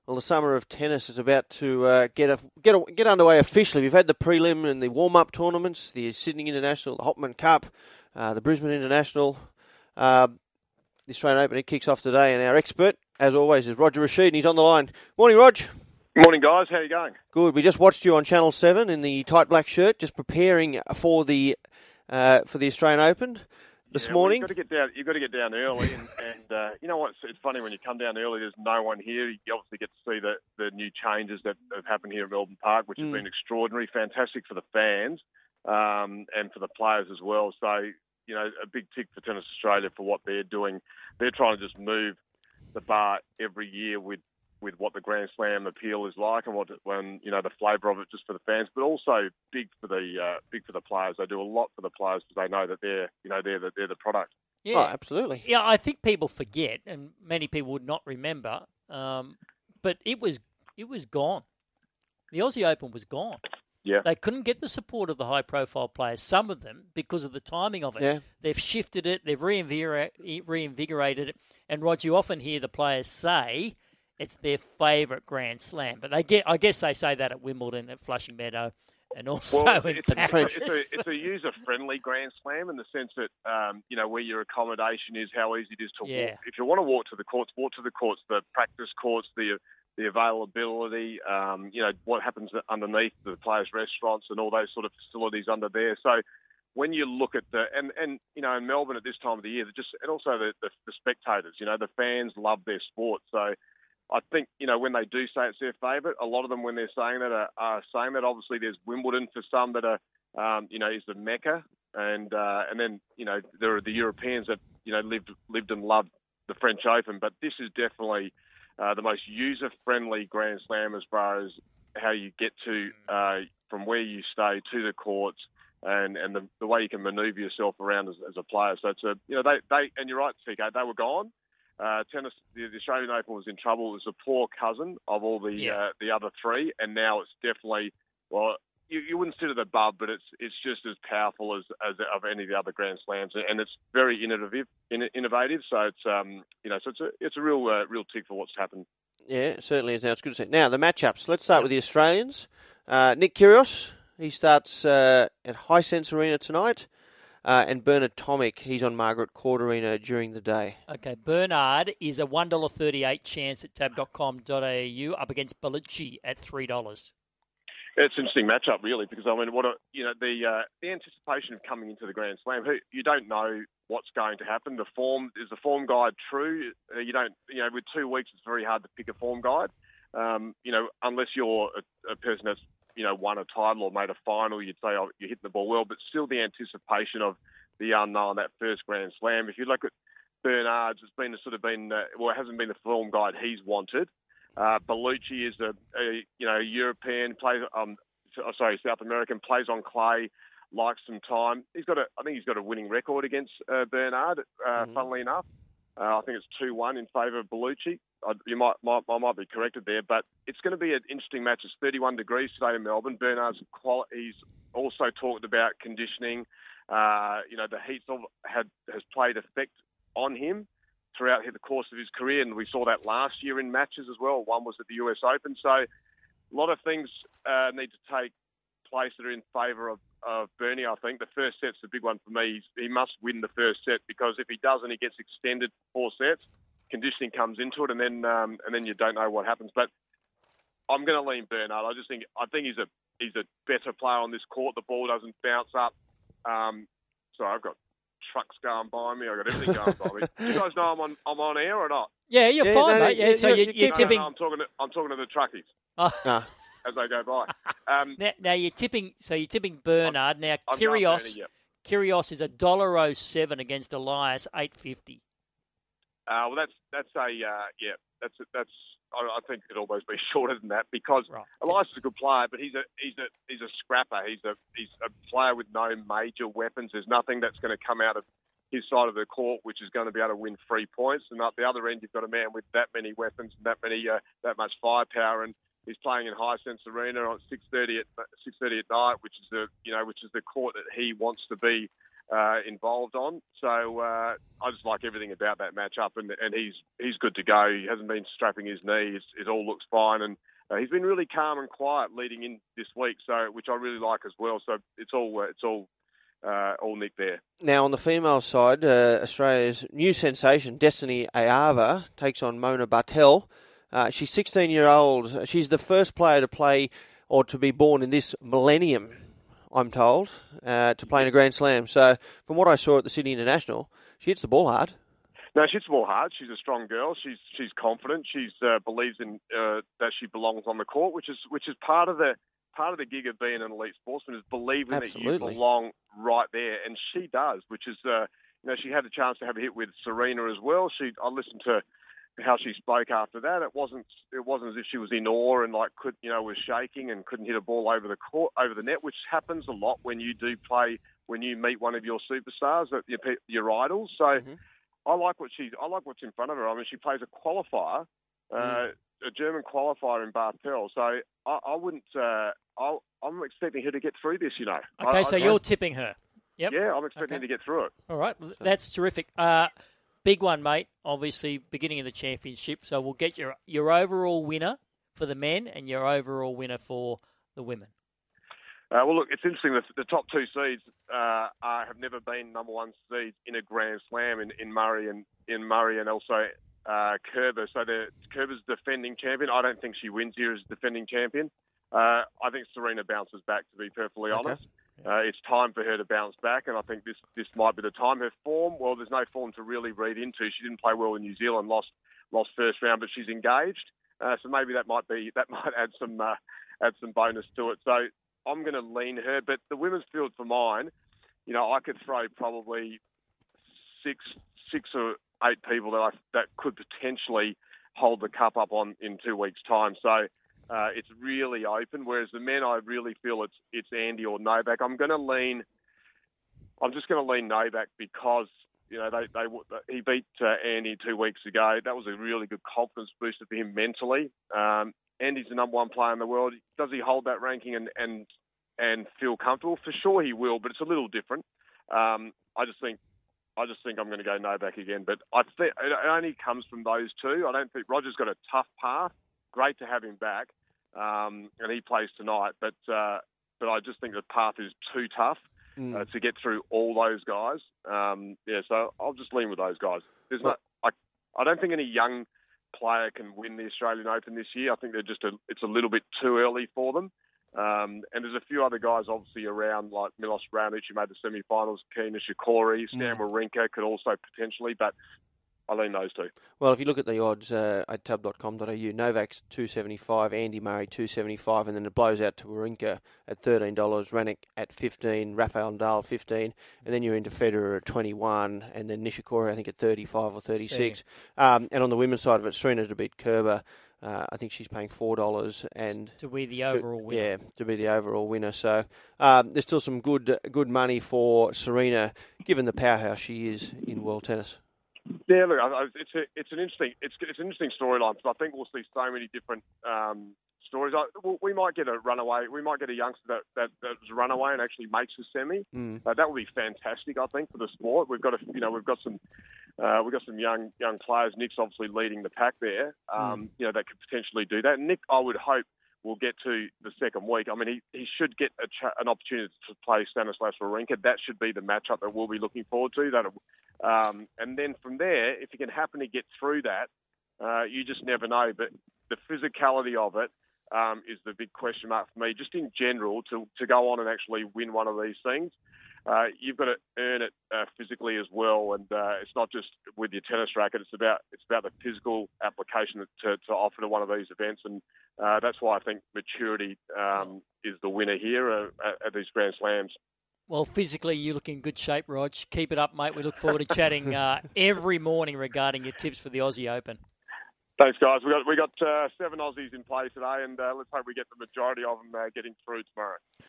Well, the summer of tennis is about to get underway officially. We've had the prelim and the warm-up tournaments, the Sydney International, the Hopman Cup, the Brisbane International, the Australian Open. It kicks off today, and our expert, as always, is Roger Rashid, and he's on the line. Morning, Rog. Morning, guys. How are you going? Good. We just watched you on Channel 7 in the tight black shirt, just preparing for the Australian Open this morning. You've got to get down early, and you know what? It's funny when you come down early. There's no one here. You obviously get to see the new changes that have happened here at Melbourne Park, which has been extraordinary, fantastic for the fans and for the players as well. So, you know, a big tick for Tennis Australia for what they're doing. They're trying to just move the bar every year with what the Grand Slam appeal is like, and the flavour of it just for the fans, but also big for the players. They do a lot for the players because they know that they're the product. Yeah, oh, absolutely. Yeah, I think people forget, and many people would not remember, but it was gone. The Aussie Open was gone. Yeah. They couldn't get the support of the high-profile players, some of them, because of the timing of it. Yeah. They've shifted it, they've reinvigorated it, and Rod, you often hear the players say it's their favourite Grand Slam. But I guess they say that at Wimbledon, at Flushing Meadow, and also in Paris. It's a user-friendly Grand Slam in the sense that, where your accommodation is, how easy it is to walk. If you want to walk to the courts, walk to the courts, the practice courts, the availability, what happens underneath the players' restaurants and all those sort of facilities under there. So when you look at in Melbourne at this time of the year, and also the spectators, the fans love their sport. So I think, when they do say it's their favourite, a lot of them, when they're saying that, are saying that. Obviously, there's Wimbledon for some that are, is the Mecca. And then, there are the Europeans that, lived and loved the French Open. But this is definitely the most user-friendly Grand Slam as far as how you get to, from where you stay to the courts and the way you can manoeuvre yourself around as a player. So it's and you're right, CK, they were gone. Tennis, the Australian Open was in trouble. It was a poor cousin of all the other three, and now it's definitely, well, you wouldn't sit it above, but it's just as powerful as of any of the other Grand Slams, and it's very innovative. So it's a real tick for what's happened. Yeah, it certainly is. Now it's good to see. Now the matchups. Let's start with the Australians. Nick Kyrgios, he starts at Hisense Arena tonight. And Bernard Tomic, he's on Margaret Court Arena during the day. Okay, Bernard is a $1.38 chance at tab.com.au up against Bellucci at $3. It's an interesting matchup, really, because the anticipation of coming into the Grand Slam, you don't know what's going to happen. Is the form guide true? You don't, with 2 weeks, it's very hard to pick a form guide. Unless you're a person that's won a title or made a final, you'd say, oh, you're hitting the ball well, but still the anticipation of the unknown, that first Grand Slam. If you look at Bernard's, it hasn't been the form guide he's wanted. Bellucci is a European, South American, plays on clay, likes some time. I think he's got a winning record against Bernard, funnily enough. I think it's 2-1 in favour of Bellucci. I might be corrected there, but it's going to be an interesting match. It's 31 degrees today in Melbourne. Bernard's he's also talked about conditioning. The heat has played effect on him throughout the course of his career, and we saw that last year in matches as well. One was at the US Open. So a lot of things need to take place that are in favour of Bernie. I think the first set's the big one for me. He must win the first set, because if he doesn't, he gets extended 4 sets. Conditioning comes into it, and then you don't know what happens. But I'm going to lean Bernard. I think he's a better player on this court. The ball doesn't bounce up. So I've got trucks going by me. I've got everything going by me. Do you guys know I'm on air or not? Yeah, you're fine, mate. Yeah, so you're tipping. No, I'm talking to the truckies. As they go by. Now you're tipping. So you're tipping Bernard. Now Kyrgios is $1.07 against Elias $8.50. I think it'd almost be shorter than that, because Elias is a good player, but he's a scrapper. He's a player with no major weapons. There's nothing that's going to come out of his side of the court which is going to be able to win 3 points. And at the other end, you've got a man with that many weapons and that much firepower, and he's playing in Hisense Arena on 6:30 at night, which is the court that he wants to be involved on. So I just like everything about that matchup, and he's good to go. He hasn't been strapping his knee. It all looks fine, and he's been really calm and quiet leading in this week, so which I really like as well. So it's all Nick there. Now on the female side, Australia's new sensation Destiny Ayava takes on Mona Bartel. She's 16-year-old. She's the first player to play or to be born in this millennium, I'm told, to play in a Grand Slam. So from what I saw at the Sydney International, she hits the ball hard. No, she hits the ball hard. She's a strong girl. She's confident. She believes in that she belongs on the court, which is part of the gig of being an elite sportsman, is believing Absolutely. that you belong right there, and she does. Which is she had a chance to have a hit with Serena as well. I listened to how she spoke after that. It wasn't as if she was in awe and was shaking and couldn't hit a ball over the net, which happens a lot when you meet one of your superstars, your idols. So I like what's in front of her. I mean, she plays a qualifier, a German qualifier in Bartel. So I'm expecting her to get through this. Okay, so you're tipping her. Yep. Yeah, I'm expecting her to get through it. All right, that's terrific. Big one, mate. Obviously, beginning of the championship. So we'll get your overall winner for the men and your overall winner for the women. Well, look, it's interesting. The top two seeds have never been number one seeds in a Grand Slam in Murray and also Kerber. So Kerber's defending champion. I don't think she wins here as defending champion. I think Serena bounces back, to be perfectly honest. It's time for her to bounce back, and I think this might be the time. Her form, well, there's no form to really read into. She didn't play well in New Zealand, lost first round, but she's engaged. So maybe that might add some bonus to it. So I'm going to lean her. But the women's field for mine, I could throw probably six or eight people that could potentially hold the cup up in 2 weeks' time. So it's really open. Whereas the men, I really feel it's Andy or Novak. I'm just going to lean Novak because he beat Andy 2 weeks ago. That was a really good confidence booster for him mentally. Andy's the number one player in the world. Does he hold that ranking and feel comfortable? For sure he will, but it's a little different. I just think I'm going to go Novak again. But I think it only comes from those two. I don't think Roger's got a tough path. Great to have him back, and he plays tonight. But I just think the path is too tough to get through all those guys. So I'll just lean with those guys. I don't think any young player can win the Australian Open this year. I think it's a little bit too early for them. And there's a few other guys obviously around, like Milos Raonic, who made the semi-finals, Kei Nishikori, Stan Wawrinka could also potentially, but I lean those two. Well, if you look at the odds at tab.com.au, Novak's 275, Andy Murray 275, and then it blows out to Wawrinka at $13, Raonic at 15, Rafael Nadal 15, and then you're into Federer at 21, and then Nishikori I think at 35 or 36. Yeah. And on the women's side of it, Serena to beat Kerber. I think she's paying $4 and to be the overall winner. Yeah, to be the overall winner. So there's still some good money for Serena, given the powerhouse she is in world tennis. Yeah, look, it's an interesting storyline because I think we'll see so many different stories. We might get a runaway. We might get a youngster that was a runaway and actually makes a semi. That would be fantastic, I think, for the sport. We've got some young players. Nick's obviously leading the pack there. That could potentially do that. And Nick, I would hope, will get to the second week. I mean, he should get an opportunity to play Stanislas Wawrinka. That should be the matchup that we'll be looking forward to. And then from there, if you can happen to get through that, you just never know. But the physicality of it is the big question mark for me. Just in general, to go on and actually win one of these things, you've got to earn it physically as well. And it's not just with your tennis racket. It's about the physical application to offer to one of these events. And that's why I think maturity is the winner here at these Grand Slams. Well, physically, you look in good shape, Rog. Keep it up, mate. We look forward to chatting every morning regarding your tips for the Aussie Open. Thanks, guys. We got 7 Aussies in play today, and let's hope we get the majority of them getting through tomorrow.